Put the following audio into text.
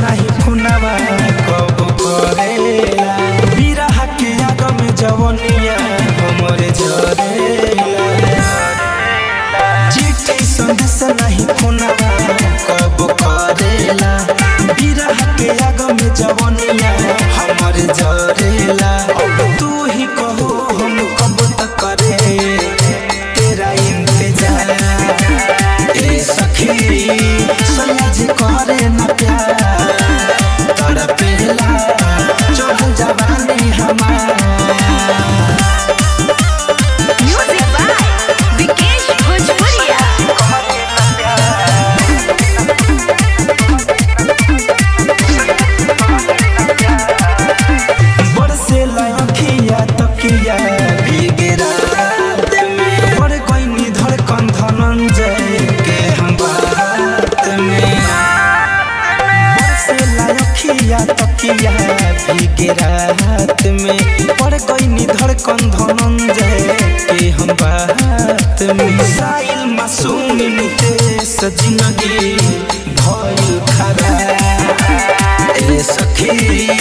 नहीं खुनावा कब करेला बिरह के आग में जवनिया हमरे जरेला चिट्ठी संदेश नहीं खुनावा कब करेला बिरह के आग में जवनिया हमरे जरेला अब तू ही कहो हम कब तक करे तेरा इंतजार ए सखी सयाजी करे न प्यार तड़पेला चढ़ जवानी हमार म्यूजिक बाय विकेश भोजपुरिया। बरसे लखिया तकिया भीगे रात में बड़ कोई धड़कन धनंजय के हम बात में बरसे लखिया तकिया भीगे रात में बड़ कोई धड़कन धनंजय के हम बात में साइल मासूम नितेश जिंदगी भइल खरा ए सखी